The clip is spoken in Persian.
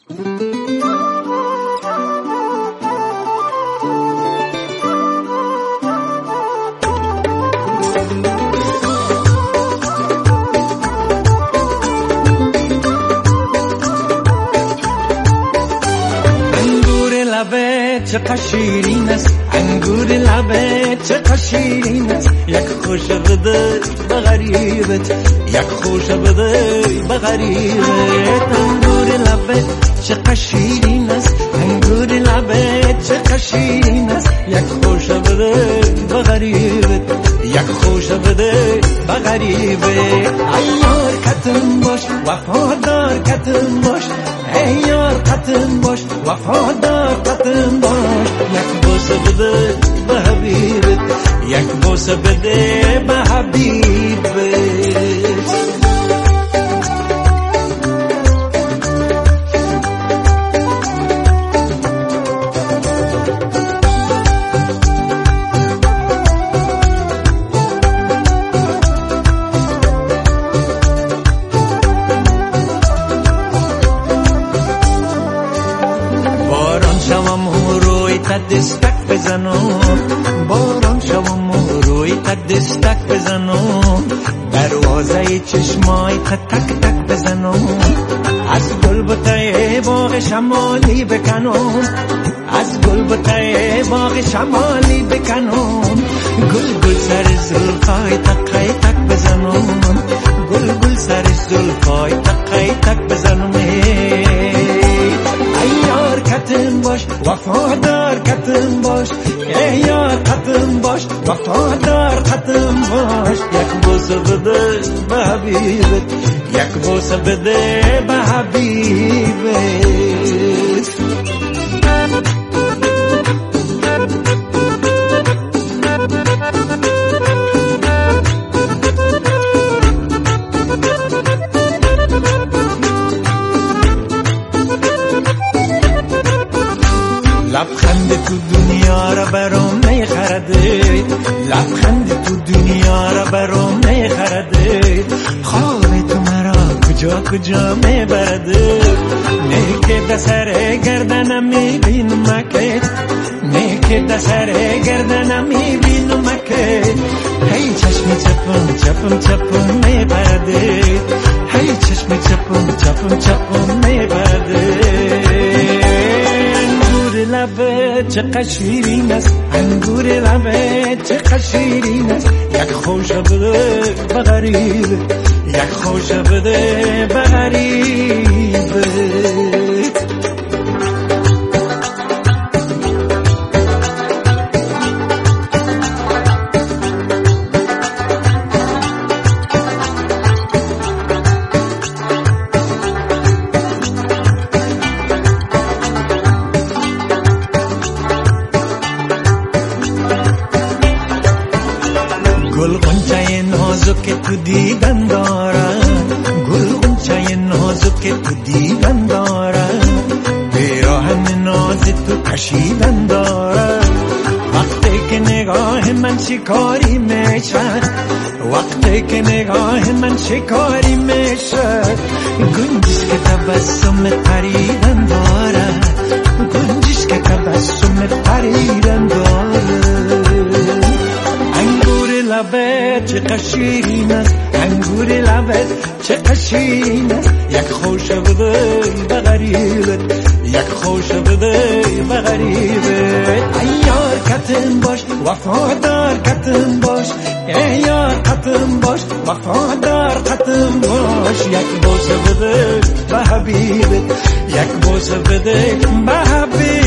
چقدر شیرین است انگور لبت، چقدر شیرین است یک خوش بده به غریبت، یک خوش بده به غریبت. انگور لبت چقدر شیرین است انگور لبت، چقدر شیرین است یک خوش بده به غریبت، یک خوش بده به غریبت. ایار کتم باش وفادار کتم باش، ای یار قطن باش وفادار قطن باش. یک بوسه بده به حبیبت، یک بوسه بده به حبیبت. دستک بزنم باران شوم روی تک دستک بزنم، دروازه چشمای تک تک بزنم، از گل بوته باغ شمالی بکنم، از گل بوته باغ شمالی بکنم، گل گل سر زلفای تک تک بزنم، گل گل سر زلفای تک تک بزنم. ایار کتن باش وفادار کتن باش، ای یار کتن باش وفادار کتن باش. یک بوسه بده به حبیبت، یک بوسه بده به حبیبت. لبخند تو دنیا را برام میخرده، لبخند تو دنیا را برام میخرده، خواب تو مرا کجا کجا میبرده. نیک دسر گردنم میبینم که، نیک دسر گردنم میبینم که، هی چشم چپم چپم چپم میبرده، هی چشم چپم چپم چپم میبرده. لبت چقدر شیرین است انگور لبت، چقدر شیرین است یک خوش بده به غریبت، یک خوش بده به غریبت. گل غنچه نازک تو دیدن دارم، گل غنچه نازک تو دیدن دارم، پیراهن ناز تو کشیدن دارم. وقتی که نگاه من شکاری میشه، وقتی که نگاه من شکاری میشه، گنجش که تبسم پریدن دارم، گنجش که تبسم پریدن دارم. لبت چقدر شیرین است انگور لبت، چقدر شیرین است یک خوش بده به غریبت، یک خوش بده به غریبت. ایار کتن باش وفادار کتن باش، ای یار کتن باش وفادار کتن باش. یک بوسه بده به حبیبت، یک بوسه بده به حبیبت.